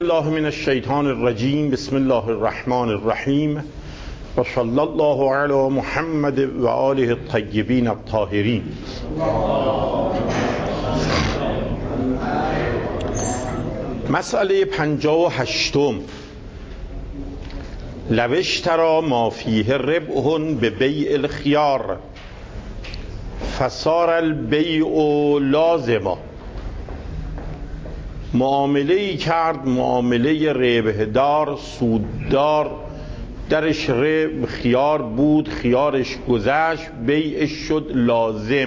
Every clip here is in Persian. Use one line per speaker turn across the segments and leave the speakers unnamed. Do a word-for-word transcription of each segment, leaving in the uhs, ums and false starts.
الله من الشیطان الرجیم. بسم الله الرحمن الرحیم و صلی الله علی محمد و آله الطیبین الطاهرین. مسئله پنجاه و هشتم: لو اشتری ما فیه ربح ببیع الخیار فصار البیع لازما. معامله ای کرد، معامله ربح دار، سوددار، درش ربح خیار بود، خیارش گذشت، بیعش شد لازم.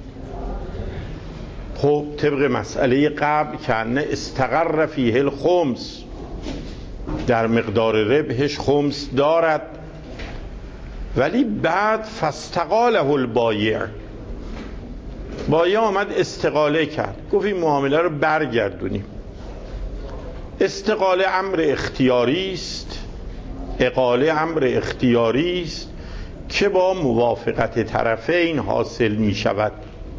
خب طبق مسئله قبل که انه استقر فیه الخمس، در مقدار ربحش خمس دارد، ولی بعد فاستقاله البایع، بایع آمد استقاله کرد، گفت این معامله رو برگردونیم. استقاله امر اختیاری است، اقاله امر اختیاری است که با موافقت طرفین حاصل می شود.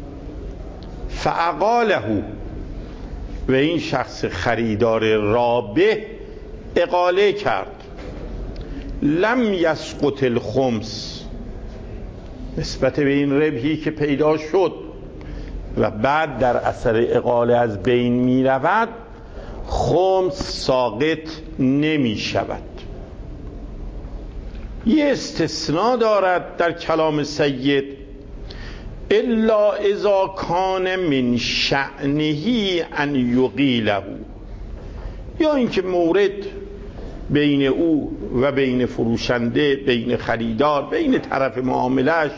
فاقاله، و این شخص خریدار رابح اقاله کرد. لم یسقط الخمس، نسبت به این ربحی که پیدا شد و بعد در اثر اقاله از بین می رود، خمس ساقط نمی شود. یه استثناء دارد در کلام سید: الا اذا کان من شأنه ان یقیله، یا اینکه مورد بین او و بین فروشنده، بین خریدار، بین طرف معاملش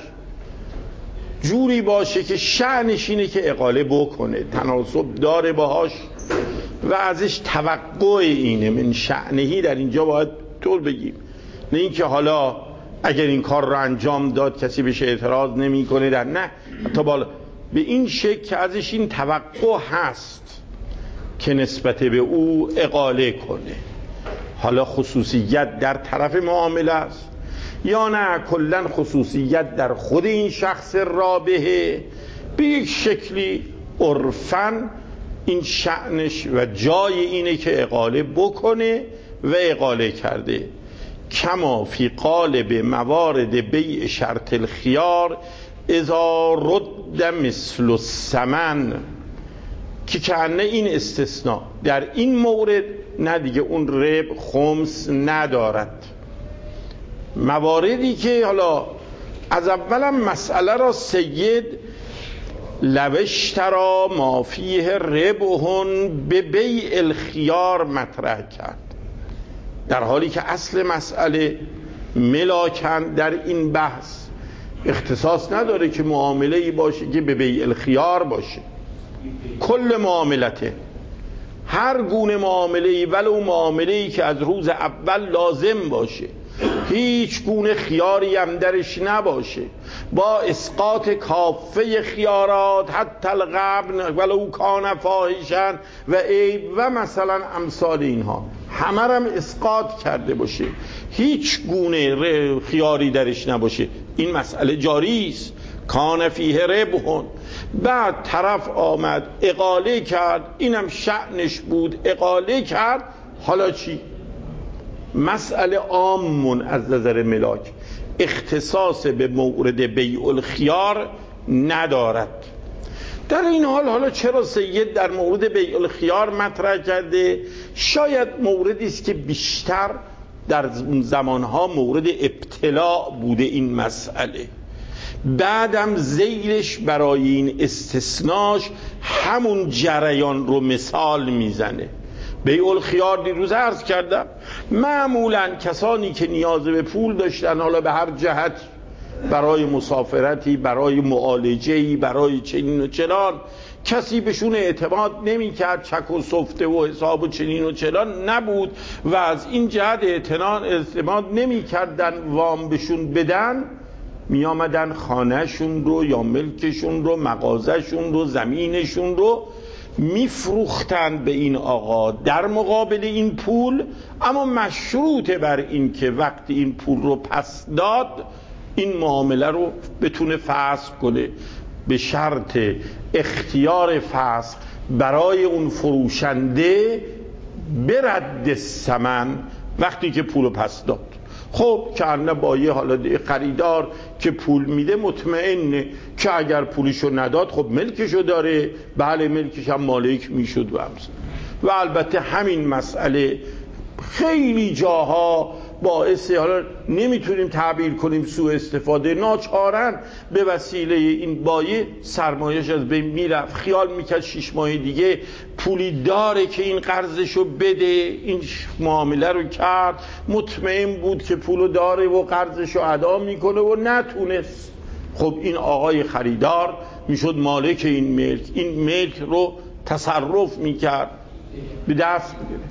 جوری باشه که شأنش اینه که اقاله بکنه، تناسب داره باهاش و ازش توقع اینه. من شأنهی در اینجا باید طور بگیم، نه اینکه حالا اگر این کار رو انجام داد کسی بهش اعتراض نمی کنه، در نه، حتی بالا به این شکل که ازش این توقع هست که نسبت به او اقاله کنه. حالا خصوصیت در طرف معامله است یا نه کلن خصوصیت در خود این شخص رابحه، به یک شکلی عرفاً این شأنش و جای اینه که اقاله بکنه و اقاله کرده. کما فی قالب موارد بیع شرط الخیار اذا رد مثل الثمن، که کنه این استثناء در این مورد نه دیگه اون ربح خمس ندارد. مواردی که حالا از اولم مسئله را سید لو اشتری ما فیه ربح ببیع الخیار مطرح کرد، در حالی که اصل مسئله ملاکن در این بحث اختصاص نداره که معامله ای باشه که ببیع الخیار باشه. کل معاملته، هر گونه معامله ای، ولو معامله ای که از روز اول لازم باشه، هیچ گونه خیاری هم درش نباشه، با اسقاط کافه خیارات حتی الغبن ولو کان فاحشا و عیب و مثلا امثال اینها، همه هم اسقاط کرده باشه، هیچ گونه خیاری درش نباشه، این مسئله جاری است. کان فیه ربح، بعد طرف آمد اقاله کرد، اینم شأنش بود، اقاله کرد. حالا چی؟ مسئله عامون از نظر ملاک، اختصاص به مورد بیع الخیار ندارد. در این حال حالا چرا سید در مورد بیع الخیار مطرح کرده؟ شاید موردی است که بیشتر در زمانها مورد ابتلاع بوده این مسئله، بعدم زیرش برای این استثناش همون جریان رو مثال میزنه. بیع الخیار دیروز عرض کردم معمولا کسانی که نیاز به پول داشتن، حالا به هر جهت، برای مسافرتی، برای معالجه‌ای، برای چنین و چنان، کسی بهشون اعتماد نمی کرد، چک و سفته و حساب و چنین و چنان نبود و از این جهت اعتماد نمی کردن وام بهشون بدن، می آمدن خانهشون رو یا ملکشون رو، مغازهشون رو، زمینشون رو میفروختن به این آقا در مقابل این پول، اما مشروط بر این که وقتی این پول رو پس داد این معامله رو بتونه فسخ کنه، به شرط اختیار فسخ برای اون فروشنده برد الثمن، وقتی که پولو پس داد. خب که بایه حالا خریدار که پول میده مطمئنه که اگر پولشو نداد خب ملکشو داره، بله ملکش هم مالک میشد و همسه. و البته همین مسئله خیلی جاها باعث، حالا نمیتونیم تعبیر کنیم سوء استفاده، ناچارن به وسیله این بایه سرمایه‌اش از بین میرفت، خیال میکرد شش ماه دیگه پولی داره که این قرضشو بده، این معامله رو کرد، مطمئن بود که پولو داره و قرضشو ادا میکنه و نتونست. خب این آقای خریدار میشد مالک این ملک، این ملک رو تصرف میکرد، به دست میگیره.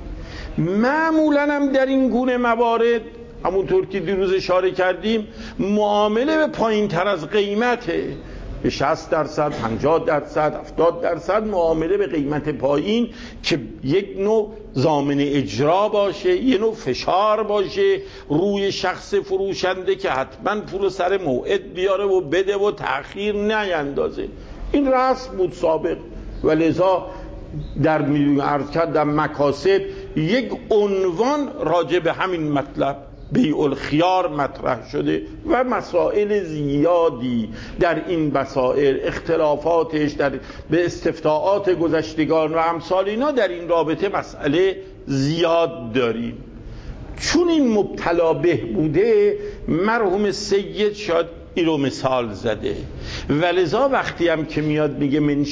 معمولاً هم در این گونه موارد همونطور که دیروز اشاره کردیم معامله به پایین تر از قیمته، به شصت درصد، پنجاه درصد، هفتاد درصد معامله به قیمت پایین که یک نوع ضامن اجرا باشه، یک نوع فشار باشه روی شخص فروشنده که حتما پول سر موعد بیاره و بده و تأخیر نیندازه. این رسم بود سابق و لذا در میلیون عرض کرد در مکاسب یک عنوان راجع به همین مطلب بیع الخیار مطرح شده و مسائل زیادی در این مسائل، اختلافاتش در به استفتاءات گذشتگان و امثال اینا در این رابطه مسئله زیاد داریم. چون این مبتلا به بوده مرحوم سید شاید این رو مثال زده و لذا وقتی هم که میاد میگه من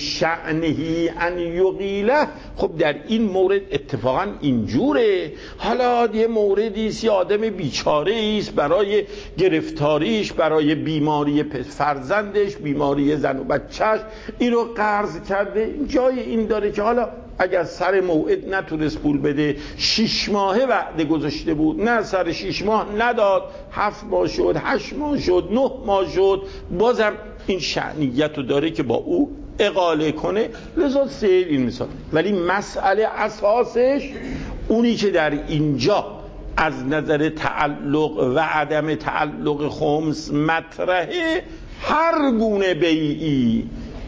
شأنهی ان یقیله، خب در این مورد اتفاقا اینجوره. حالا یه موردیست، یه آدم بیچاره ایست برای گرفتاریش، برای بیماری فرزندش، بیماری زن و بچهش این رو قرض کرده، جای این داره که حالا اگر سر موعد نتونست پول بده، شش ماهه وعده گذاشته بود، نه سر شش ماه نداد، هفت ماه شد، هشت ماه شد، نه ماه شد، بازم این شأنیت رو داره که با او اقاله کنه. لذا سیر این مثال. ولی مسئله اساسش اونی که در اینجا از نظر تعلق و عدم تعلق خمس مطرحه، هر گونه بیعی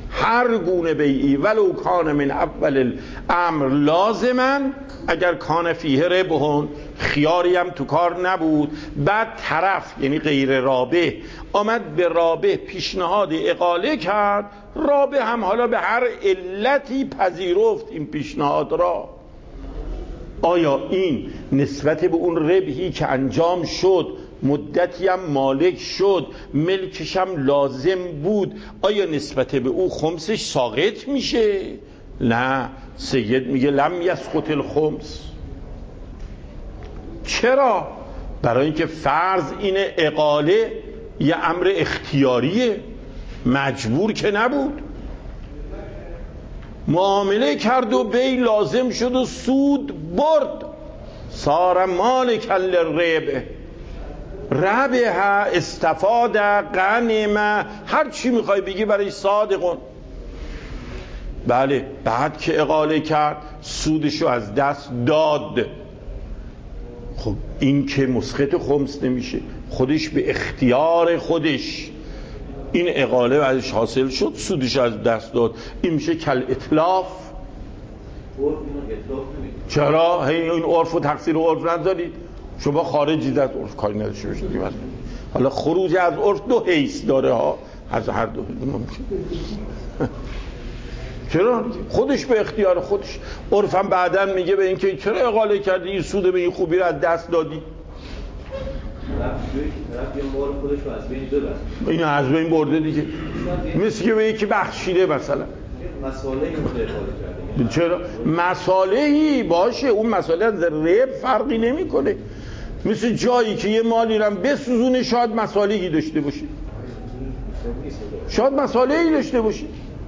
هر گونه بیعی ولو کان من اول الامر لازما، اگر کان فیه ربحون، خیاری هم تو کار نبود، بعد طرف یعنی غیر رابح آمد به رابح پیشنهاد اقاله کرد، رابح هم حالا به هر علتی پذیرفت این پیشنهاد را، آیا این نسبت به اون ربحی که انجام شد، مدتی هم مالک شد، ملکش هم لازم بود، آیا نسبت به او خمسش ساقط میشه؟ نه، سید میگه لم یسقط الخمس. چرا؟ برای اینکه فرض اینه اقاله یه امر اختیاریه، مجبور که نبود، معامله کرد و بی لازم شد و سود برد، صار مالکا للربح، ربح، استفاد، غنم، هر چی میخوای بگی برای صادقون. بله، بعد که اقاله کرد سودشو از دست داد، خب این که مسقط خمس نمیشه، خودش به اختیار خودش این اقاله ازش حاصل شد، سودش از دست داد، این میشه کل اطلاف. چرا؟ این عرف و تقصیر عرف ندارید شما، خارجی از عرف کاری نداشته باشید. حالا خروج از عرف دو حیث داره ها، از هر دو ممکن. چرا؟ خودش به اختیار خودش. عرفم بعداً میگه به این که چرا اقاله کردی، این سود به این خوبی رو از دست دادی، اینو از بین برده دیگه، مثل که به یکی بخشیده مثلا.
مسالهی بوده اقاله کرده.
چرا؟ مسالهی باشه، اون مساله از رب فرقی نمی کنه، مثل جایی که یه مالی رو بسوزونه شاید مسالهی داشته باشی، شاید مسالهی داشته باشی،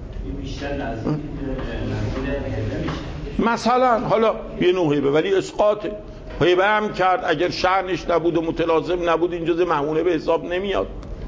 مثلا حالا یه نوع هیبه ولی اسقاطه، هیبه هم کرد اگر شأنش نبود و متلازم نبود این جزء معموله به حساب نمیاد.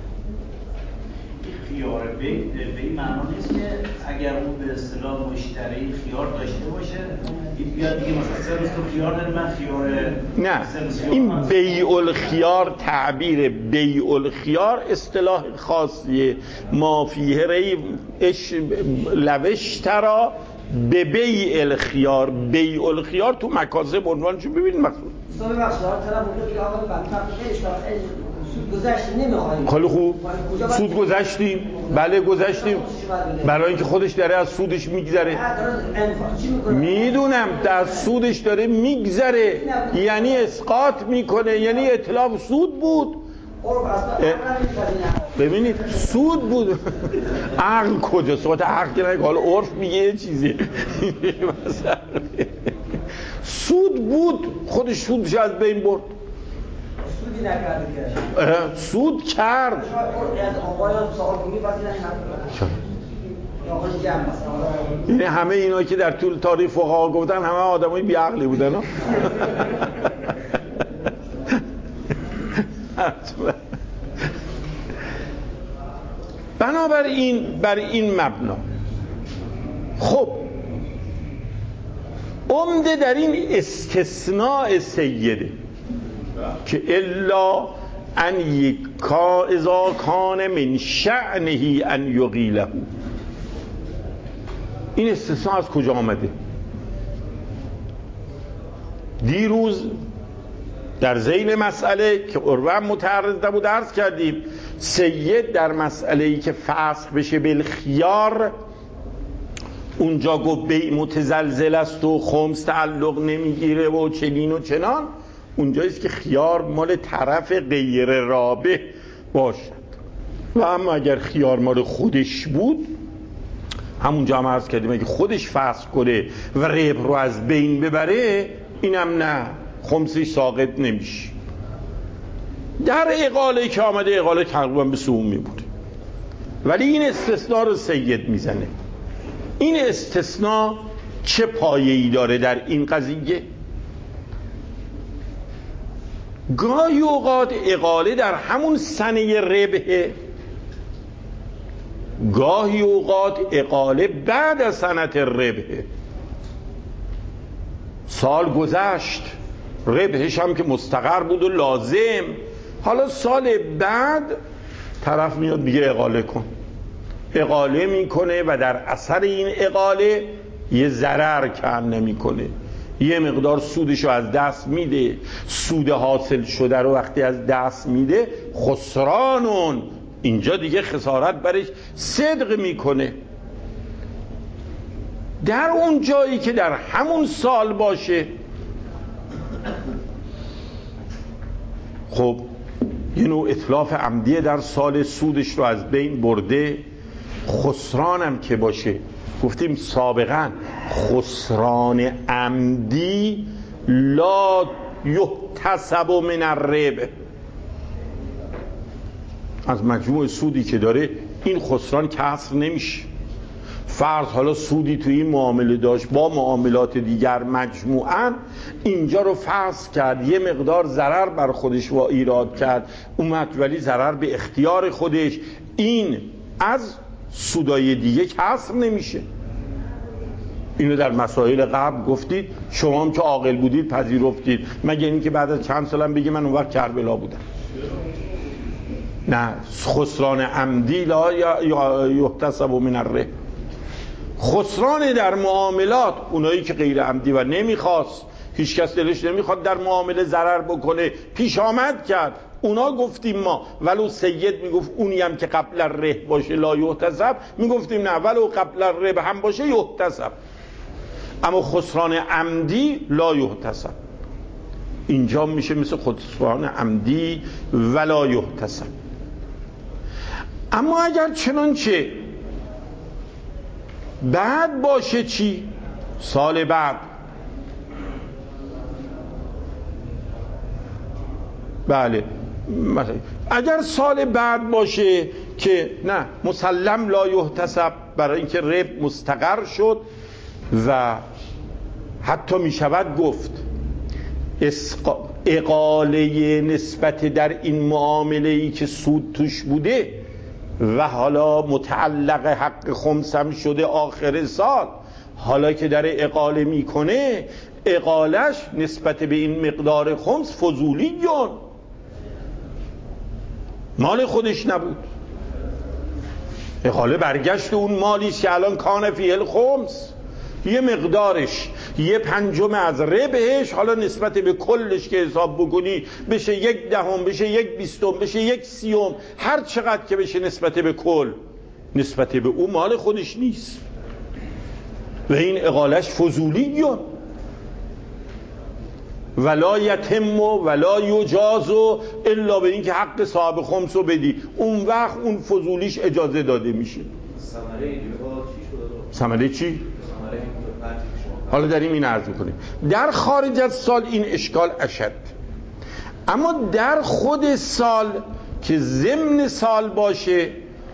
خیار به این معنا نیست که اگر اون به اصطلاح مشتری خیار داشته باشه این بیاد دیگه مثلا سه روز تو خیار داری من خیار
نه، این بیع الخیار، تعبیر بیع الخیار اصطلاح خاصیه، ما فیه ری اش لوشترا به بیع الخیار. بیع الخیار تو مکاسب عنوانشو ببینید مقصود
سوال بخش دار طرف اونجا که آقا بنده خیلی اشتاق سود گذشت نمیخوایم.
خیلی خوب سود گذشتیم، بله گذشتیم، برای اینکه خودش داره از سودش میگذره. میدونم در سودش داره میگذره، یعنی اسقاط میکنه، یعنی اتلاف سود بود. ببینید سود بود. عقل کجا؟ صحبت عقل که نگه، حالا عرف میگه یه چیزی. سود بود، خودش سودش از بین برد.
سودی نکرده که
سود کرد.
از آقایان سوال کنی بعد
یعنی همه اینا که در طول تاریخ فقها گفتن همه آدمای بی عقلی بودن. بنابراین بر این مبنا خب عمده در این استثناء سیده که الا ان یکا اذا کان من شأنه ان یقیله. این استثناء از کجا آمده؟ دیروز در ذیل مسئله که عروه متعرض نبود عرض کردیم سید در مسئله‌ای که فسخ بشه بالخیار اونجا گفت بیع متزلزل است و خمس تعلق نمیگیره و چنین و چنان. اونجاییست که خیار مال طرف غیر رابح باشد. و اما اگر خیار مال خودش بود، همونجا هم عرض کردیم اگه خودش فسخ کنه و ربح رو از بین ببره، اینم نه، خمسش ساقط نمیشه. در اقاله که آمده اقاله تقریبا به سومی بود، ولی این استثناء رو سید میزنه. این استثناء چه پایه‌ای داره در این قضیه؟ گاهی اوقات اقاله در همون سنه ربحه، گاهی اوقات اقاله بعد از سنت ربحه. سال گذشت، ربحش هم که مستقر بود و لازم، حالا سال بعد طرف میاد میگه اقاله کن. اقاله میکنه و در اثر این اقاله یه ضرر کم نمیکنه، یه مقدار سودشو از دست میده. سود حاصل شده رو وقتی از دست میده خسرانون، اینجا دیگه خسارت برش صدق میکنه. در اون جایی که در همون سال باشه، خب یه نوع اتلاف عمدیه در سال، سودش رو از بین برده. خسرانم که باشه، گفتیم سابقا خسران عمدی لا یحتسب من الربح، از مجموع سودی که داره این خسران کسر نمیشه. فرض حالا سودی توی این معامله داشت با معاملات دیگر مجموعاً، اینجا رو فسخ کرد، یه مقدار ضرر بر خودش و ایراد کرد، اومد ولی ضرر به اختیار خودش، این از سودای دیگه کسر نمیشه. اینو در مسائل قبل گفتید، شما هم که عاقل بودید پذیرفتید، مگه اینکه بعد از چند سالم بگی من اون وقت کربلا بودم. نه، خسران عمدی لا یحتسب من الربح. خسران در معاملات، اونایی که غیر عمدی و نمیخواست، هیچ کس دلش نمیخواد در معامله ضرر بکنه، پیش آمد کرد، اونا گفتیم ما ولو سید میگفت اونی هم که قبل الربح باشه لا یحتسب، میگفتیم نه ولو قبل الربح هم باشه یحتسب. اما خسران عمدی لا یحتسب، اینجا میشه مثل خسران عمدی ولا یحتسب. اما اگر چنانچه بعد باشه، چی؟ سال بعد، بله مثلا اگر سال بعد باشه که نه مسلم لا یحتسب، برای اینکه ربح مستقر شد و حتی میشود گفت اقاله نسبت در این معامله ای که سود توش بوده و حالا متعلق حق خمس هم شده آخر سال، حالا که در اقاله میکنه، اقالش نسبت به این مقدار خمس فضولیون، مال خودش نبود. اقاله برگشت اون مالیش که الان کان فیه الخمس، یه مقدارش یه پنجم از ربحش، حالا نسبت به کلش که حساب بکنی بشه یک دهم، بشه یک بیستم، بشه یک سیوم، هر چقدر که بشه نسبت به کل، نسبت به او مال خودش نیست و این اقالش فضولیه. ولا یتم ولا یجاز الا به این که حق صاحب خمسو بدی، اون وقت اون فضولیش اجازه داده میشه.
ثمره اینجوری با چی شده؟
ثمره چی؟
ثمره این
حالا داریم این عرض میکنیم. در خارج از سال این اشکال اشد، اما در خود سال که ضمن سال باشه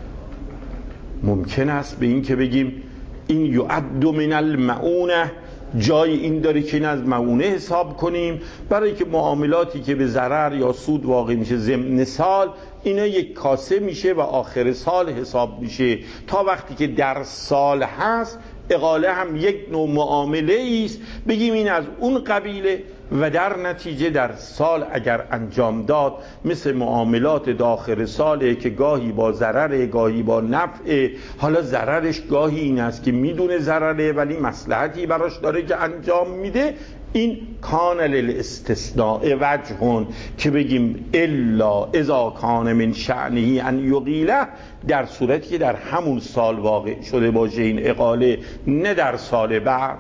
ممکن است به این که بگیم این یعد من المعونه، جای این داره که این از معونه حساب کنیم، برای که معاملاتی که به ضرر یا سود واقع میشه ضمن سال اینا یک کاسه میشه و آخر سال حساب میشه. تا وقتی که در سال هست اقاله هم یک نوع معامله است، بگیم این از اون قبیله و در نتیجه در سال اگر انجام داد مثل معاملات داخل ساله که گاهی با ضرره گاهی با نفعه. حالا ضررش گاهی این است که میدونه ضرره ولی مصلحتی براش داره که انجام میده. این کان للاستثناء وجهون که بگیم الا اذا کان من شأنه ان یقیله، در صورتی که در همون سال واقع شده باشه این اقاله، نه در سال بعد.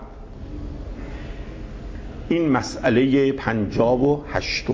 این مسئله پنجاب و هشتم.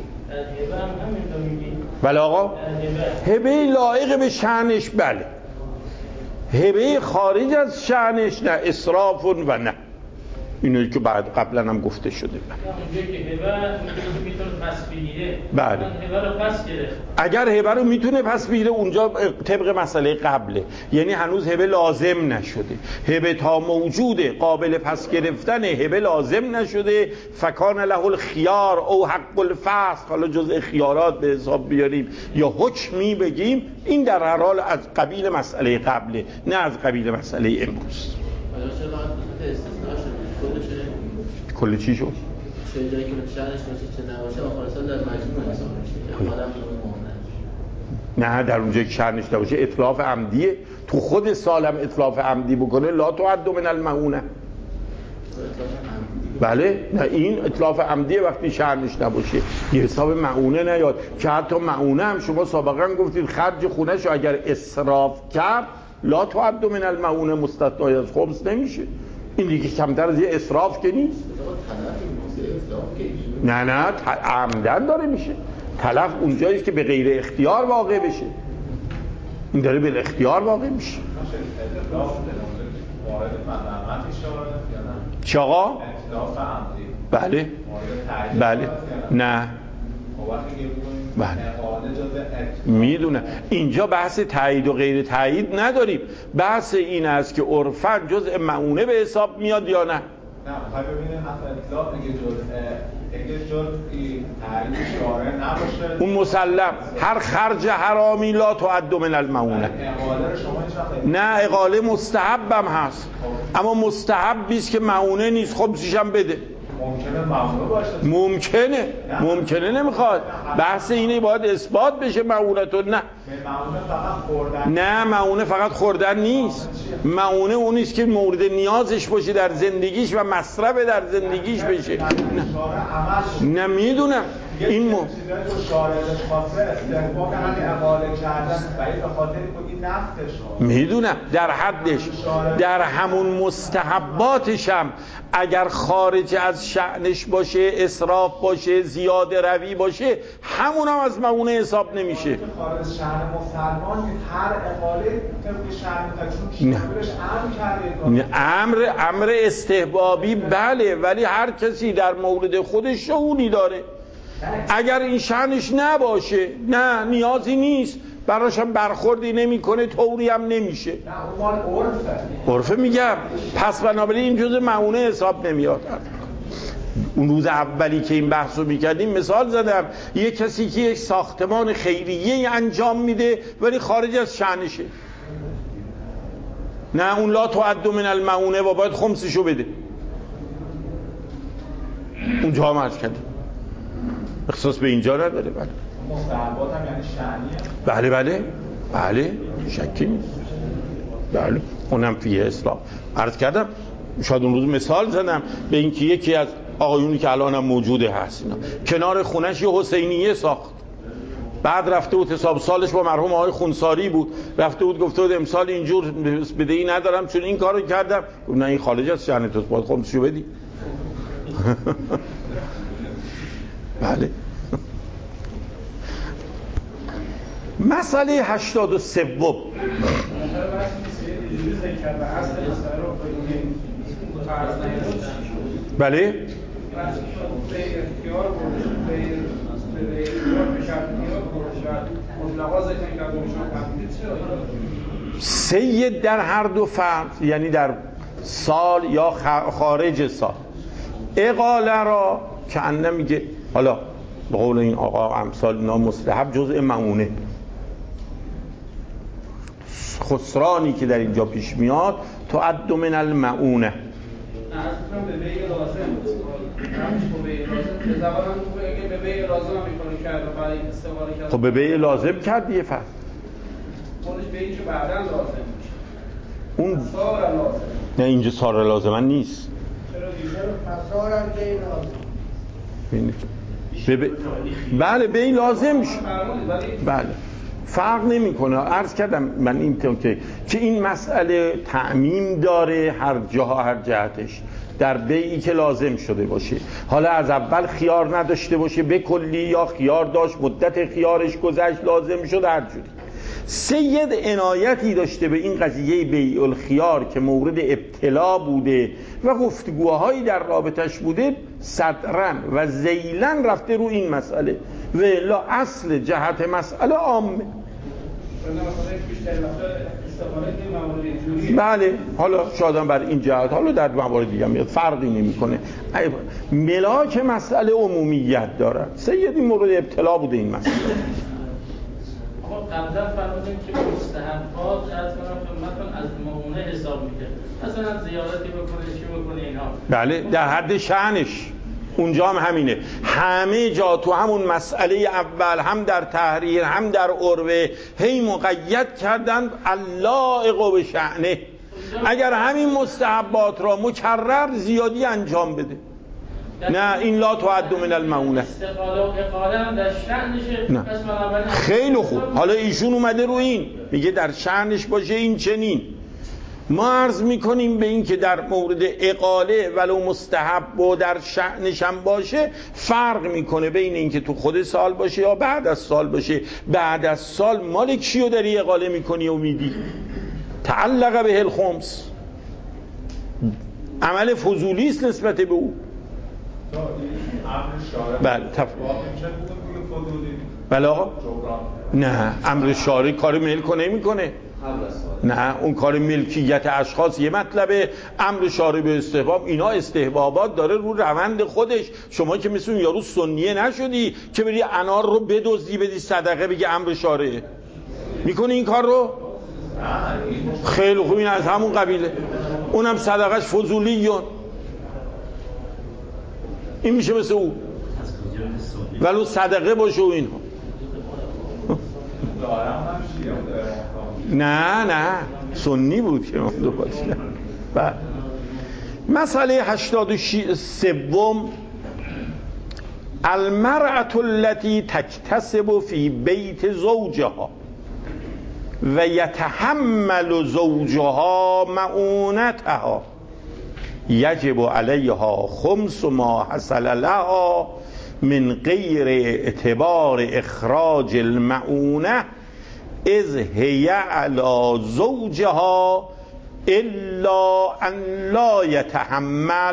بله آقا، هبه لایق به شأنش، بله. هبه خارج از شأنش نه، اسراف و نه، اینو که بعد قبلا هم گفته شده.
اونجایی که هبه میتونه پس بگیره،
بله،
هبه رو پس گرفت.
اگر هبه رو میتونه پس بگیره اونجا طبق مسئله قبله، یعنی هنوز هبه لازم نشده. هبه تا موجوده قابل پس گرفتن، هبه لازم نشده. فکان له الخیار او حق الفصل، حالا جزء خیارات به حساب بیاریم یا حکمی بگیم، این در هر حال از قبیل مسئله قبله نه از قبیل مسئله امروز. کل چی شد؟
چه جایی که شأنش باشه چه نباشه آخر سال در مجموع حساب میشه. آدم
نه، در اونجایی که شأنش نباشه اتلاف عمدیه. تو خود سالم اتلاف عمدی بکنه لا تعد من المعونه. بله، نه این اتلاف عمدیه وقتی شأنش نباشه، یه حساب معونه نیاد که حتی معونه هم شما سابقا گفتید خرج خونه‌ش اگر اسراف کرد لا تعد من المعونه، مستثنی از خمس نمیشه. این دیگه کمتر از یه اسراف که نیست. نه نه عمدن داره میشه. تلف اونجاییست که به غیر اختیار واقع بشه، این داره به اختیار واقع میشه. چه آقا؟ بله بله نه بله میدونه. اینجا بحث تایید و غیر تایید نداریم، بحث این است که عرفاً جزء معونه به حساب میاد یا نه.
نه خواهی ببینیم اصلا اطلاق میگه جزء اگه جزئی تایید شارع نباشه
اون مسلم هر خرج حرامی لا تعد من المعونه.
اقاله رو شما هیچ
نه، اقاله مستحبم هست اما مستحبی است که معونه نیست، خب چیشم بده.
ممکنه معونه باشه،
ممکنه ممکنه نمیخواد، بحث اینه باید اثبات بشه معونتون. نه
معونه فقط خوردن، نه
معونه فقط خوردن نیست. معونه اونیست که مورد نیازش باشه در زندگیش و مصرف در زندگیش بشه. نه, نه میدونم این مو میدونم در حدش، در همون مستحباتش هم اگر خارج از شأنش باشه، اسراف باشه، زیاده روی باشه، همون هم از معونه حساب نمیشه.
خارج شأن مسلمان هر اقاله طبق شأن متعلقش امر کرده،
امر امر استحبابی بله، ولی هر کسی در مورد خودش شعونی داره. اگر این شأنش نباشه نه نیازی نیست، براش هم برخوردی نمیکنه، طوری هم نمیشه.
نه اون مال عرفه.
عرفه میگم، پس بنابراین این جزء معونه حساب نمیاد. اون روز اولی که این بحثو میکردیم مثال زدم، یه کسی که یک ساختمان خیریه انجام میده ولی خارج از شأنشه، نه اون لا تعد من المعونه و باید خمسشو بده. اونجا هم عرض کردیم اختصاص به اینجا نداره. بله
مستحبات هم یعنی شأنیه.
بله بله بله شکی نیست. بله اونم فیه اسلام. عرض کردم شاید اون روز مثال زدم به اینکه یکی از آقایونی که الان هم موجوده هست اینا کنار خونش یه حسینیه ساخت، بعد رفته بود حساب سالش با مرحوم آقای خونساری بود، رفته بود گفته بود امسال اینجور بدهی ندارم چون این کارو کردم. نه این خارج از شأن توست، باید خمسشو بدی. بله. مسئله هشتاد و سوم بله سید در هر دو فرض، یعنی در سال یا خارج سال، اقاله را که انه میگه حالا به قول این آقا امثال اینا مستحب جزء معونه. خسرانی که در اینجا پیش میاد تعد من المعونه. خب به بیع لازم کرد یه فرد اون نه اینجا سار لازمن نیست. بله بیع لازم شد. بله فرق نمی کنه. عرض کردم من این که که این مسئله تعمیم داره هر جاها هر جهتش، در بیعی که لازم شده باشه، حالا از اول خیار نداشته باشه به کلی یا خیار داشت مدت خیارش گذشت لازم شد هر جوری. سید عنایتی داشته به این قضیه بیع الخیار که مورد ابتلا بوده و گفتگوهایی در رابطش بوده، صدرن و ذیلن رفته رو این مسئله و الا اصل جهت مسئله عامه. بله حالا شادم بر این جهت، حالا در موارد دیگه میاد فرقی نمیکنه. ملاک مسئله عمومیت داره. سید این مورد ابتلا بوده این مسئله.
آقا قبلا فرمودیم که مستحبات از خدمتتون از معونه حساب میده، مثلا زیارتی بکنه چی بکنه اینا.
بله در حد شأنش اونجا هم همینه. همه جا تو همون مسئله اول هم در تحریر هم در عروه هی مقید کردن اللائق به شأنه. اگر همین مستحبات را مکرر زیادی انجام بده، نه این لا تعد من المعونه.
استقاله و اقاله هم در شأنشه.
خیلی خوب. حالا ایشون اومده رو این میگه در شأنش باشه این چنین. ما عرض میکنیم به این که در مورد اقاله ولو مستحب و در شأنش هم باشه فرق میکنه بین این که تو خود سال باشه یا بعد از سال باشه. بعد از سال مال کیو داری اقاله میکنی و میدی؟ تعلق به الخمس، عمل فضولی است نسبت به او. بله تف... بله آقا نه امر شارع کار ملک نمی کنه. نه اون کار ملکیت اشخاص یه مطلبه، امر شارع به استحباب اینا استحبابات داره رو روند خودش. شما که مثل اون یارو سنیه نشدی که بری انار رو بدزدی بدی صدقه بگی امر شارعه. میکنی این کار رو؟ خیلی خوب این از همون قبیله، اونم صدقش فضولیون. این میشه مثل او ولو صدقه باشه و اینها. نه نه سنی بود که دو باشه. بله مسئله هشتاد و سوم المرأة التي تکتسب فی بیت زوجها و یتحمل زوجها معونتها یجب علیها خمس ما حصل لها من غیر اعتبار اخراج المعونه اذ هی علی زوجها الا ان لا یتحمل.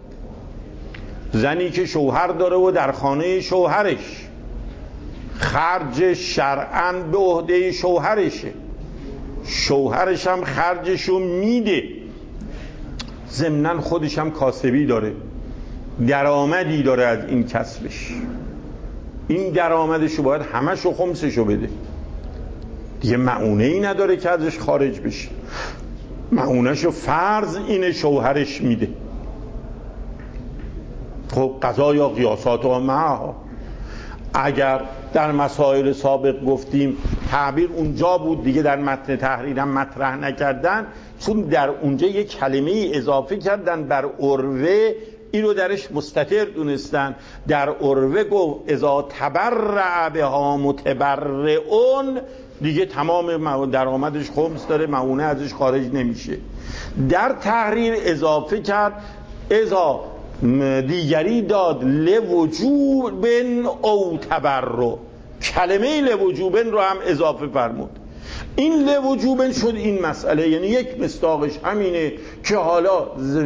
زنی که شوهر داره و در خانه شوهرش خرج شرعاً به عهده شوهرشه، شوهرش هم خرجشو میده، ضمناً خودش هم کاسبی داره، درآمدی داره از این کسبش، این درآمدشو باید همشو خمسشو بده دیگه. معونه ای نداره که ازش خارج بشه، معونهشو فرض اینه شوهرش میده. خب قضا یا قیاسات و معها. اگر در مسائل سابق گفتیم تعبیر اونجا بود دیگه، در متن تحریرم مطرح نکردن، چون در اونجا یک کلمه اضافه کردن بر عروه، این رو درش مستتر دونستن. در عروه گفت اذا تبرع بها متبرعون، دیگه تمام درآمدش خمس داره، معونه ازش خارج نمیشه. در تحریر اضافه کرد اذا دیگری داد لوجوب او تبرع، کلمه لوجوبن رو هم اضافه فرمود. این لوجوبن شد این مسئله، یعنی یک مصداقش همینه که حالا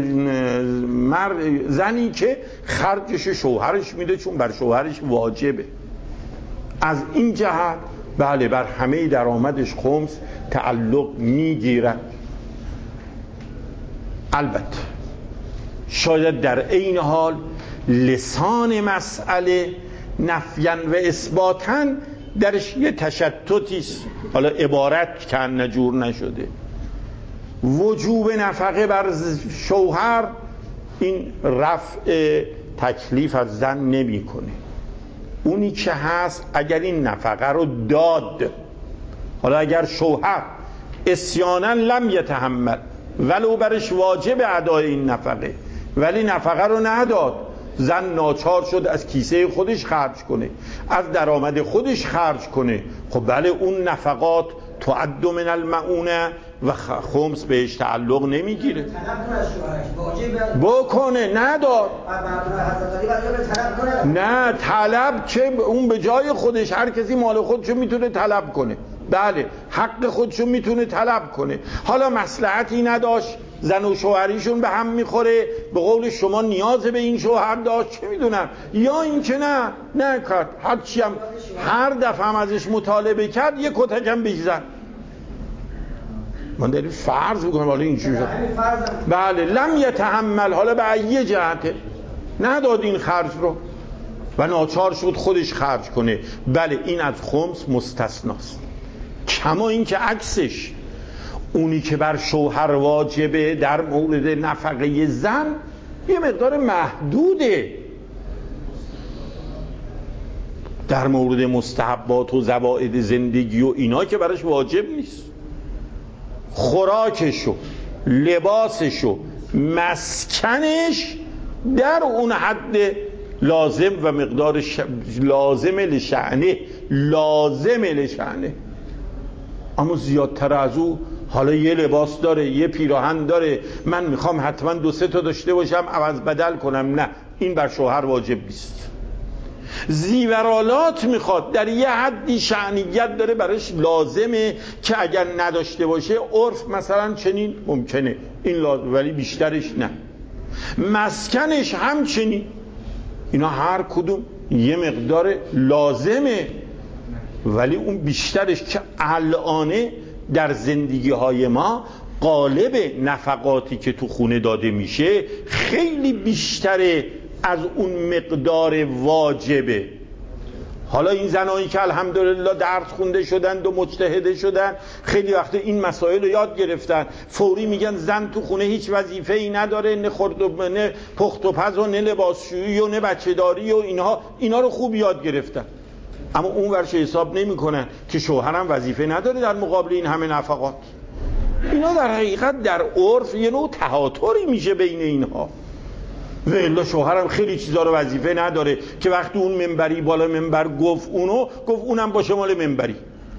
مرد زنی که خرجش شوهرش میده چون بر شوهرش واجبه، از این جهت بله بر همه درآمدش خمس تعلق میگیرد. البته شاید در عین حال لسان مسئله نفیاً و اثباتاً درش یه تشتتیست، حالا عبارت کن نجور نشده. وجوب نفقه بر شوهر این رفع تکلیف از زن نمی کنه. اونی که هست اگر این نفقه رو داد، حالا اگر شوهر اسیانا لم یتحمل، ولو برش واجب ادای این نفقه، ولی نفقه رو نداد، زن ناچار شد از کیسه خودش خرج کنه، از درآمد خودش خرج کنه، خب بله اون نفقات تعد من المعونه و خمس بهش تعلق نمیگیره. بکنه نداد، نه طلب که اون به جای خودش، هر کسی مال خودشو میتونه طلب کنه، بله حق خودشو میتونه طلب کنه. حالا مصلحتی نداشت، زن و شوهریشون به هم میخوره، به قول شما نیاز به این شوهر داشت، چه میدونم، یا این که نه نه کرد، هرچی هم هر دفعه هم ازش مطالبه کرد یه کتکم بگذن. من داریم فرض بکنم حالا این چیزا بله لم یتحمل، حالا به یه جهته نداد این خرج رو و ناچار شد خودش خرج کنه، بله این از خمس مستثناست. کما این که عکسش اونی که بر شوهر واجبه در مورد نفقه زن یه مقدار محدوده، در مورد مستحبات و زوائد زندگی و اینا که براش واجب نیست. خوراکشو، لباسشو، مسکنش در اون حد لازم و مقدار ش... لازم لشأنه لازم لشأنه، اما زیادتر از او حالا یه لباس داره، یه پیراهن داره، من میخوام حتما دو سه تا داشته باشم عوض بدل کنم، نه این بر شوهر واجب نیست. زیورالات میخواد، در یه حدی شأنیت داره براش لازمه که اگر نداشته باشه عرف مثلا چنین ممکنه این لازم، ولی بیشترش نه. مسکنش هم چنین، اینا هر کدوم یه مقدار لازمه، ولی اون بیشترش که الانه در زندگی های ما غالب نفقاتی که تو خونه داده میشه خیلی بیشتره از اون مقدار واجبه. حالا این زنایی که الحمدلله درس خونده شدند و مجتهده شدن خیلی وقت این مسائل رو یاد گرفتن، فوری میگن زن تو خونه هیچ وظیفه‌ای نداره، نه خورد و نه پخت و پز و نه لباسشویی و نه بچه‌داری و اینها اینا رو خوب یاد گرفتن، اما اون ورش حساب نمی‌کنن که شوهرم وظیفه نداره در مقابل این همه نفقات. اینا در حقیقت در عرف یه نوع تهاتری میشه بین اینها. و الا شوهرم خیلی چیزا رو وظیفه نداره که وقتی اون منبری بالا منبر گفت اونو گفت اونم باشه مال منبری.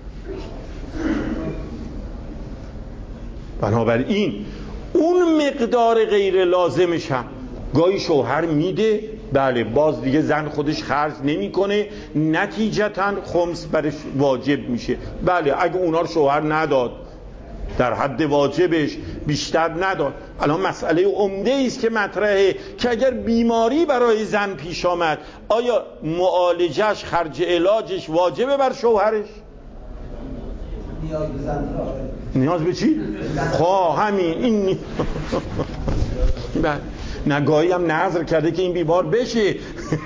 بنابراین اون مقدار غیر لازمش هم گاهی شوهر میده، بله باز دیگه زن خودش خرج نمیکنه، نتیجتا خمس برش واجب میشه. بله اگه اونا رو شوهر نداد در حد واجبش بیشتر نداد. الان مسئله عمده است که مطرحه که اگر بیماری برای زن پیش آمد آیا معالجش خرج علاجش واجبه بر شوهرش؟
نیاز به زن داره.
نیاز به چی؟ خواه همین این نگاهی هم نظر کرده که این بیمار بشه.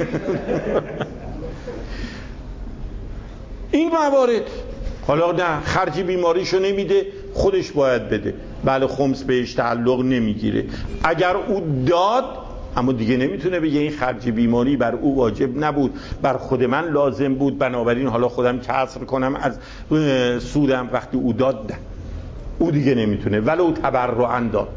این موارد حالا نه خرج بیماریشو نمیده خودش باید بده، بله خمس بهش تعلق نمیگیره. اگر او داد اما دیگه نمیتونه بگه این خرج بیماری بر او واجب نبود، بر خود من لازم بود، بنابراین حالا خودم کسر کنم از سودم وقتی او داد. او دیگه نمیتونه ولو تبرعاً داد.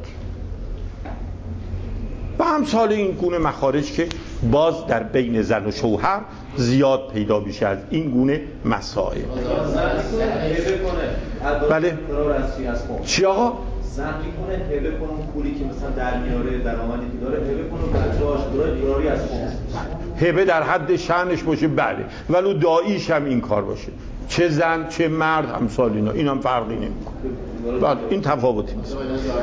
و همثال این گونه مخارج که باز در بین زن و شوهر زیاد پیدا میشه از این گونه مسائل. بله چی آقا؟
زن میکنه هبه کنه اون پولی که مثلا در میاره درآمدی که داره هبه کنه بچه هاش برای فراری از خمس.
هبه در حد شأنش باشه بله، ولو داییش هم این کار باشه، چه زن چه مرد همسال اینا، این هم فرقی نمیکنه. بله این تفاوتی نیست.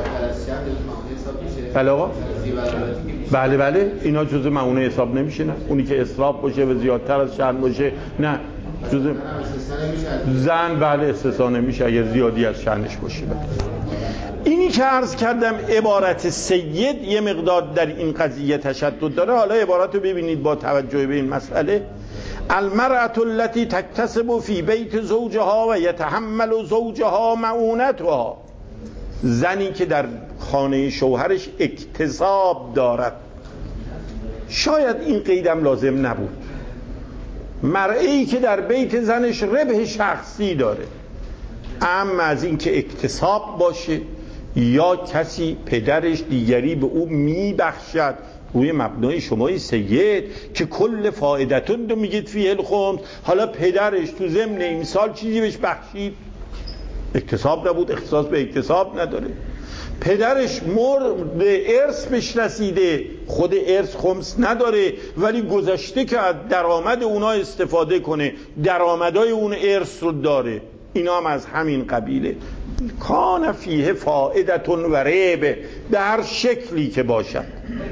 بله آقا؟ بله بله اینا جزء معونه حساب نمیشه. نه اونی که اسراف باشه و زیادتر از شأن باشه نه جزء زن بله استثنا نمیشه اگر زیادی از شأنش باشه. بله. اینی که عرض کردم عبارت سید یه مقدار در این قضیه تشدد داره. حالا عبارت رو ببینید با توجه به این مسئله. المرأة التي تکتسب فی بیت زوجها و یتحمل زوجها معونتها، زنی که در خانه شوهرش اکتساب دارد. شاید این قیدم لازم نبود. مرئی که در بیت زنش ربح شخصی داره، اما از این که اکتساب باشه یا کسی پدرش دیگری به او میبخشد روی مبنای شمای سید که کل فایدتون رو میگید فیه الخمس، حالا پدرش تو ضمن این سال چیزی بهش بخشید، اکتساب نبود، اختصاص به اکتساب نداره. پدرش مرد ارث بهش رسیده، خود ارث خمس نداره ولی گذشته که از درآمد اونا استفاده کنه، درآمدای اون ارث رو داره. اینا هم از همین قبیله. کان فیه فائدتون و ریبه به هر شکلی که باشد.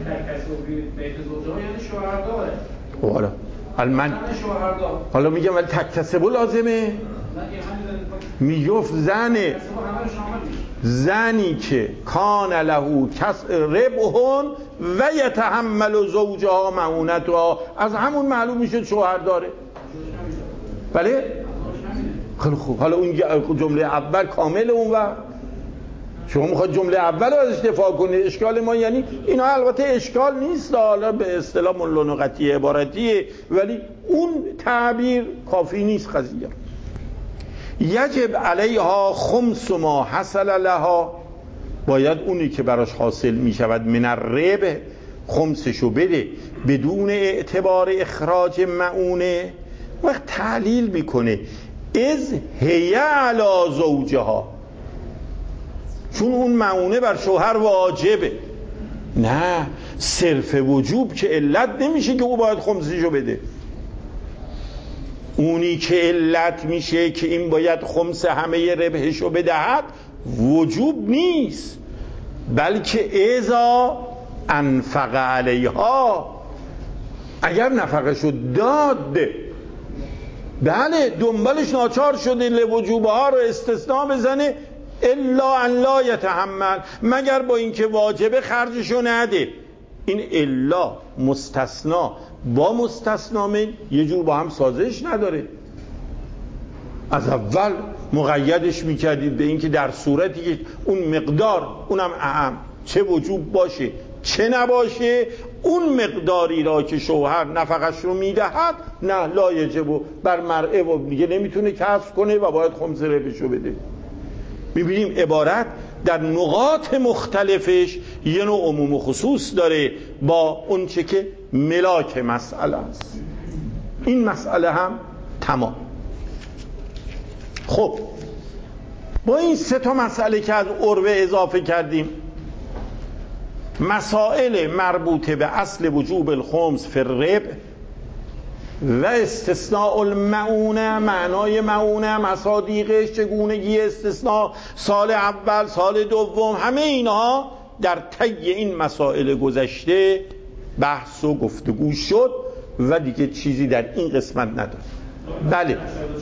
حالا من حالا میگم ولی تکتسبو لازمه. میگفت زنه زنی که کان له کس ربحون و یتحمل زوجها معونتها، از همون معلوم میشه شوهر داره. بله خیلی خوب. حالا اون جمله اول کامل اون و شما میخواد جمله اول رو ازش دفاع کنید. اشکال ما یعنی اینا البته اشکال نیست، حالا به اصطلاح ملونقتی عبارتیه ولی اون تعبیر کافی نیست قضیه. یجب علیها خمس ما حصل لها، باید اونی که براش حاصل میشود من الربح خمسشو بده بدون اعتبار اخراج معونه. وقت تعلیل میکنه از هیه علی زوجها، چون اون معونه بر شوهر واجبه. نه صرف وجوب که علت نمیشه که او باید خمسشو بده. اونی که علت میشه که این باید خمس همه ربحشو بدهد وجوب نیست، بلکه اذا انفق علیها، اگر نفقشو داد بله دنبالش ناچار شده لوجوبه ها رو استثناء بزنه، الا ان لا یتحمل، مگر با اینکه واجبه خرجشو نده. این الا مستثنا با مستثنا من یه جور با هم سازش نداره. از اول مقیدش میکردید به اینکه در صورتی که اون مقدار اونم اهم چه وجوب باشه چه نباشه، اون مقداری را که شوهر نفقش رو میدهد نه لا یجب بر مرئه و دیگه نمیتونه کسب کنه و باید خمس ربحشو بده. میبینیم عبارت در نقاط مختلفش یه نوع عموم و خصوص داره با اون چه که ملاک مسئله است. این مسئله هم تمام. خب با این سه تا مسئله که از عروه اضافه کردیم، مسائل مربوطه به اصل وجوب الخمس فی الربح و استثناء المعونه، معنای معونه، مصادیقش، چگونگی استثناء، سال اول سال دوم، همه اینها در طی این مسائل گذشته بحث و گفتگو شد و دیگه چیزی در این قسمت نداره. بله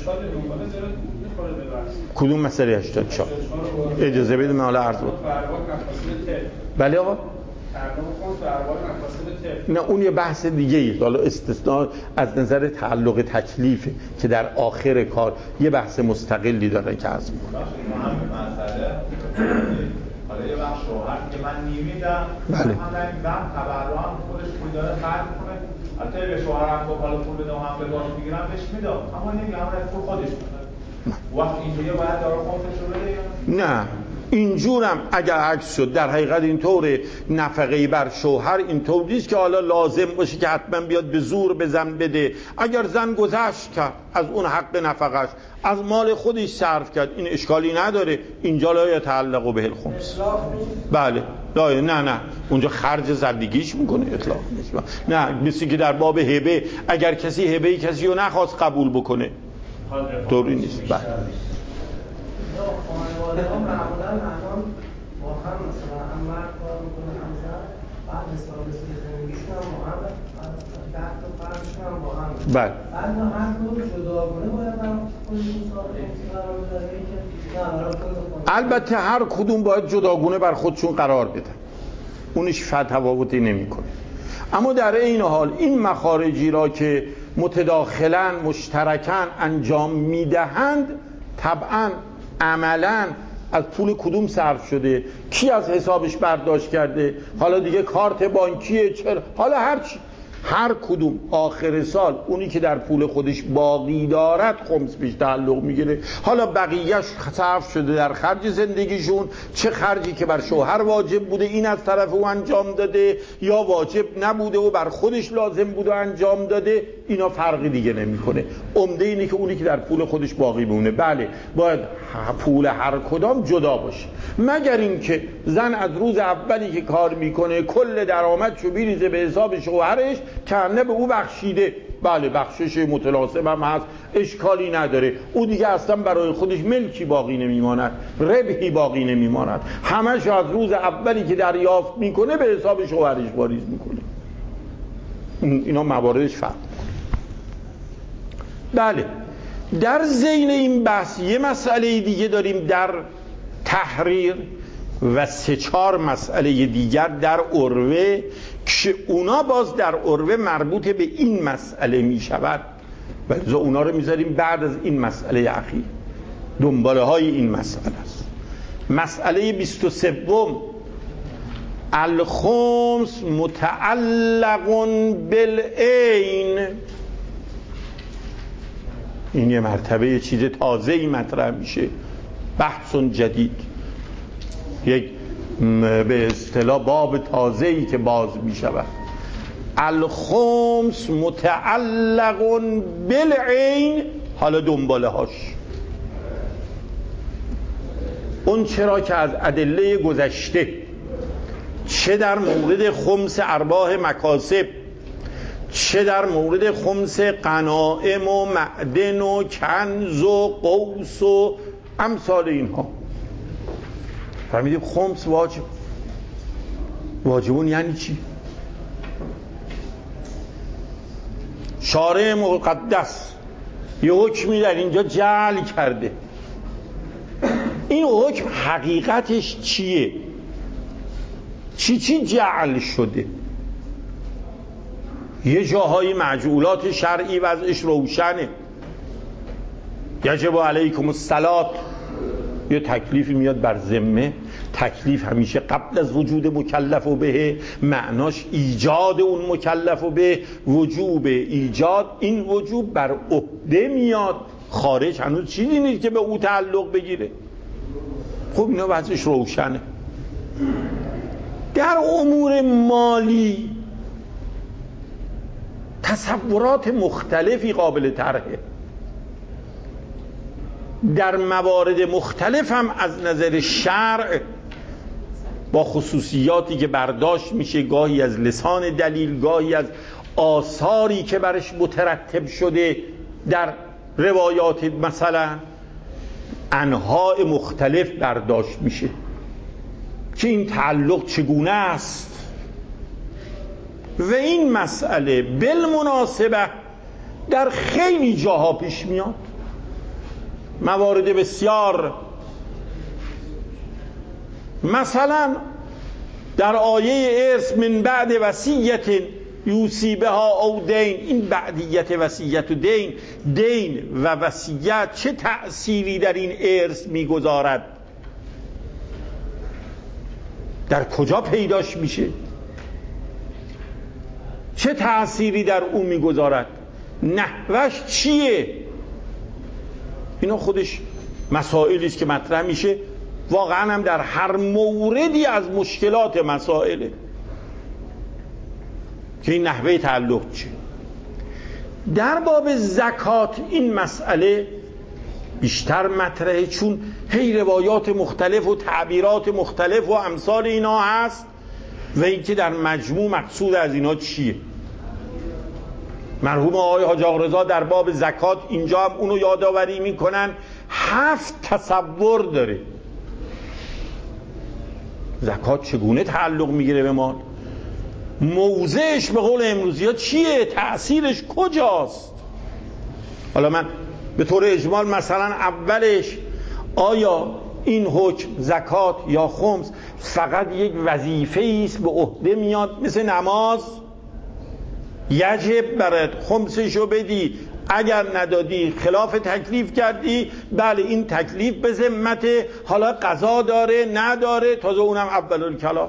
کدوم مسئله هشتاد و چهار؟ اجازه بده من حالا عرض بود. بله آقا نه اون یه بحث دیگه ایست. حالا استثناء از نظر تعلق تکلیفه که در آخر کار یه بحث مستقلی داره که عرض میکنه.
حالا یه وقت شوهر که من نیمیدم
بله
هم این وقت تبرع هم خودش داره خرج میکنه. البته به شوهرم گفت حالا پول بدم هم لباس میگیرم بهش میدم، اما نمیگم از تو خودش وقت اینجوری باید داره خمسش رو بده یا
نه اینجورم اگر عکس شد در حقیقت اینطور نفقه‌ای بر شوهر اینطور نیست که حالا لازم باشه که حتما بیاد به زور به زن بده. اگر زن گذشت کرد از اون حق نفقش از مال خودش صرف کرد این اشکالی نداره، اینجا لا یتعلق به الخمس. بله لا نه نه اونجا خرج زندگیش میکنه اطلاق نیست. نه مثل که در باب هبه اگر کسی هبه کسی رو نخواست قبول بکنه طوری نیست. بله
خانواده ها معمولا الان با هم مثلا هم مرد کار میکنه هم زن بعد حساب رسید زندگیشون هم با هم ده تا فرقشون هم با هم
بله
بعد هر کدوم جداگونه باید برای خودشون قرار بدن که نه برای خود
البته هر کدوم باید جداگونه بر خودشون قرار بدن، اونش فتواوتی نمیکنه. اما در این حال این مخارجی را که متداخلا مشترکاً انجام میدهند طبعاً عملاً از پول کدوم صرف شده، کی از حسابش برداشت کرده، حالا دیگه کارت بانکیه چرا، حالا هر چی هر کدوم آخر سال اونی که در پول خودش باقی دارد خمس بهش تعلق میگیره. حالا بقیهش صرف شده در خرج زندگیشون، چه خرجی که بر شوهر واجب بوده این از طرف او انجام داده یا واجب نبوده و بر خودش لازم بوده انجام داده، اینا فرقی دیگه نمیکنه. عمده اینه که اونی که در پول خودش باقی بمونه. بله باید پول هر کدام جدا باشه، مگر اینکه زن از روز اولی که کار میکنه کل درآمدشو بریزه به حساب شوهرش کنه به او بخشیده. بله بخشش متناسب هم هست، اشکالی نداره. او دیگه اصلا برای خودش ملکی باقی نمیماند، ربحی باقی نمیماند، همش از روز اولی که دریافت میکنه به حساب شوهرش واریز میکنه. اینا مواردش فرق. بله در ذیل این بحث یه مسئله دیگه داریم در تحریر و سه چهار مسئله دیگر در عروه که اونا باز در عروه مربوط به این مسئله می شود و اونا رو میذاریم بعد از این مسئله اخیر. دنباله های این مسئله است. مسئله بیست و سوم الخمس متعلق بالعین. این یه مرتبه یه چیز تازه‌ای مطرح میشه، بحث جدید، یک به اصطلاح باب تازه‌ای که باز میشود. الخمس متعلق بالعین. حالا دنباله هاش اون چرا که از ادله گذشته چه در مورد خمس ارباح مکاسب چه در مورد خمس غنائم و معدن و کنز و قوس و امثال اینها فهمیدیم خمس واجب. واجبون یعنی چی؟ شارع مقدس یه حکمی در اینجا جعل کرده، این حکم حقیقتش چیه؟ چی چی جعل شده؟ یه جاهای معجولات شرعی وضعش روشنه، یجب علیکم الصلاة، یه تکلیفی میاد بر ذمه. تکلیف همیشه قبل از وجود مکلف و به معناش ایجاد اون مکلف و به وجوب ایجاد، این وجوب بر عهده میاد، خارج هنوز چیزی نیست که به او تعلق بگیره. خب اینا وضعش روشنه. در امور مالی تصورات مختلفی قابل طرحه، در موارد مختلف هم از نظر شرع با خصوصیاتی که برداشت میشه، گاهی از لسان دلیل، گاهی از آثاری که برش مترتب شده در روایات، مثلا انواع مختلف برداشت میشه که این تعلق چگونه است. و این مسئله بالمناسبه در خیلی جاها پیش میاد، موارد بسیار. مثلا در آیه ارث من بعد وصیت یوصی بها او دین، این بعدیت وصیت و دین، دین و وصیت چه تأثیری در این ارث میگذارد؟ در کجا پیداش میشه؟ چه تأثیری در او میگذارد، نحوش چیه. اینا خودش مسائلی است که مطرح میشه، واقعا هم در هر موردی از مشکلات مسائله که این نحوه تعلق چیه. در باب زکات این مسئله بیشتر مطرحه، چون هی روایات مختلف و تعبیرات مختلف و امثال اینا هست و اینکه در مجموع مقصود از اینا چیه. مرحوم آقای حاج آقارضا در باب زکات اینجا هم اونو یادآوری میکنن، هفت تصور داره. زکات چگونه تعلق میگیره به مال، موضعش به قول امروزی ها چیه، تأثیرش کجاست. حالا من به طور اجمال مثلا اولش، آیا این حکم زکات یا خمس فقط یک وظیفه است به عهده میاد مثل نماز، یجب برات خمسشو بدی، اگر ندادی خلاف تکلیف کردی، بله این تکلیف به ذمته، حالا قضا داره نداره، تازه اونم اول الکلام.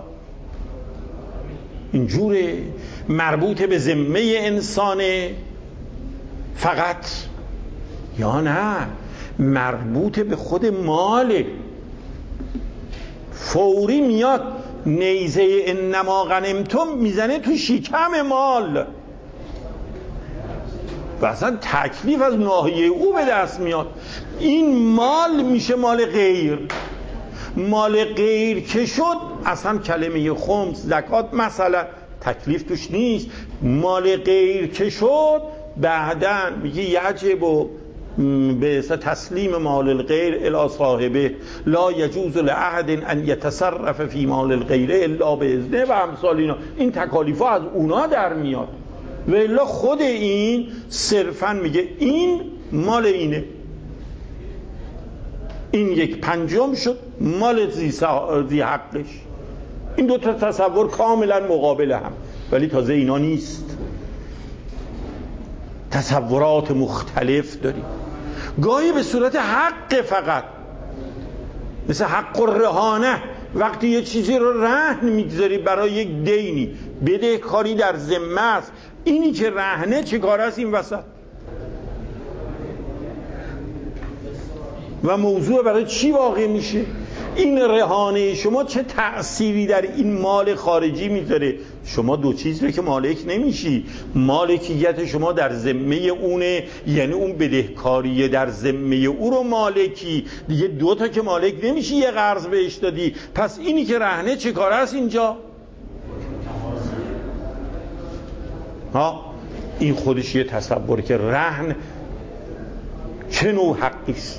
اینجوره مربوط به ذمه انسانه فقط، یا نه مربوط به خود ماله. فوری میاد نیزه انما غنمتم میزنه تو شکم مال و اصلا تکلیف از ناحیه او به دست میاد. این مال میشه مال غیر. مال غیر که شد اصلا کلمه خمس زکات مثلا تکلیف توش نیست. مال غیر که شد بعداً میگه یجب و به تسلیم مال الغیر الی صاحبه، لا یجوز لأحد ان یتصرف فی مال الغیر الا باذنه و امثال اینا. این تکالیفا از اونا در میاد و الا خود این صرفاً میگه این مال اینه، این یک پنجم شد مال زی, سا... زی حقش. این دو تا تصور کاملا مقابل هم، ولی تازه اینا نیست، تصورات مختلف داریم. گاهی به صورت حق فقط، مثل حق الرهانه، وقتی یه چیزی رو رهن میگذاری برای یک دینی، بدهکاری در ذمه است، اینی که رهنه چه کار است این وسط و موضوع برای چی واقع میشه؟ این رهانه شما چه تأثیری در این مال خارجی میذاره؟ شما دو چیز رو که مالک نمیشی، مالکیت شما در ذمه اونه، یعنی اون بدهکاری در ذمه او رو مالکی دیگه، دو تا که مالک نمیشی، یه قرض بهش دادی. پس اینی که رهنه چه کار است اینجا؟ ها این خودش یه تصور که رهن چه نوع حقی است،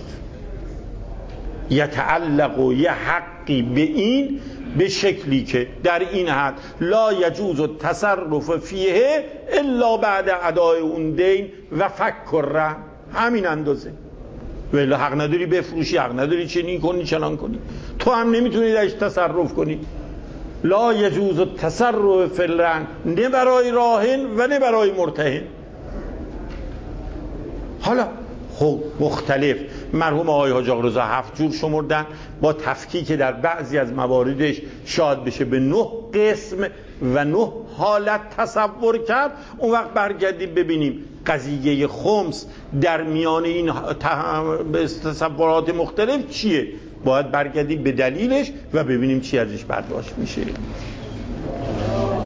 یتعلق و یه حقی به این به شکلی که در این حد لا یجوز التصرف فیه الا بعد ادای اون دین و فک الرهن. همین اندازه، ولی حق نداری بفروشی، حق نداری چنین کنی چنان کنی، تو هم نمیتونی درش تصرف کنی. لا یجوز التصرف فی الرهن، نه برای راهن و نه برای مرتهن. حالا خب مختلف مرحوم آقای حاج آقارضا هفت جور شمردن، با تفکیک در بعضی از مواردش شاید بشه به نه قسم و نه حالت تصور کرد. اون وقت برگردیم ببینیم قضیه خمس در میان این تصورات مختلف چیه، باید برگردیم به دلیلش و ببینیم چی ازش برداشت میشه.